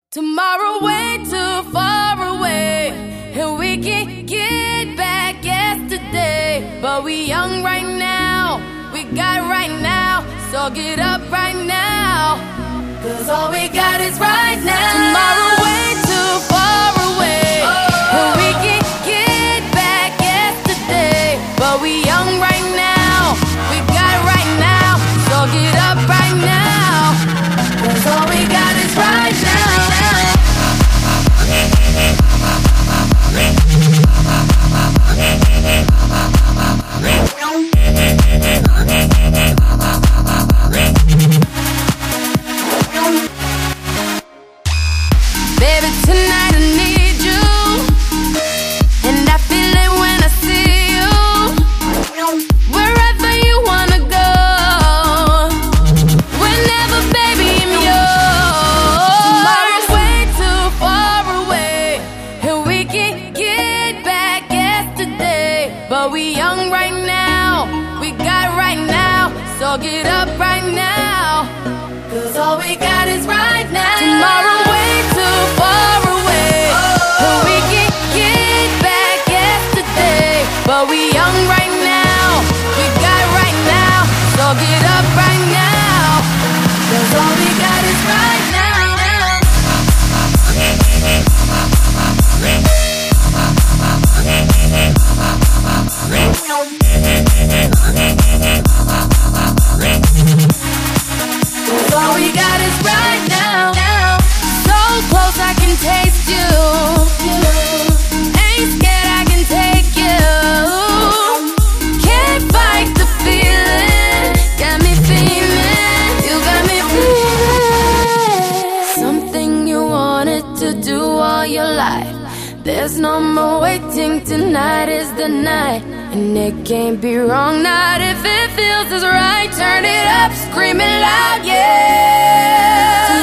Tomorrow way too far away, and we can get back yesterday. But we young right now, we got right now, so get up right now, 'cause all we got is right now. Tomorrow way too far away, and we can get back yesterday. But we young right now, we got right now, so get up right now, 'cause all we got is right now. Baby, tonight I need you, and I feel it when I see you. Wherever you wanna go, whenever, baby, I'm yours. Tomorrow's way too far away, and we can get back yesterday. But we young right now, we got right now, so get up right now, 'cause all we got is right now. Tomorrow way too far away, and we can get back yesterday. But we young right now, we got right now, so get up right now, 'cause all we got is right now. All we got is right now. So close I can taste you. Ain't scared I can take you. Can't fight the feeling. Got me feeling. You got me feeling. Something you wanted to do all your life. There's no more waiting. Tonight is the night, and it can't be wrong. Not if it feels as right. Turn it up, scream it loud, yeah.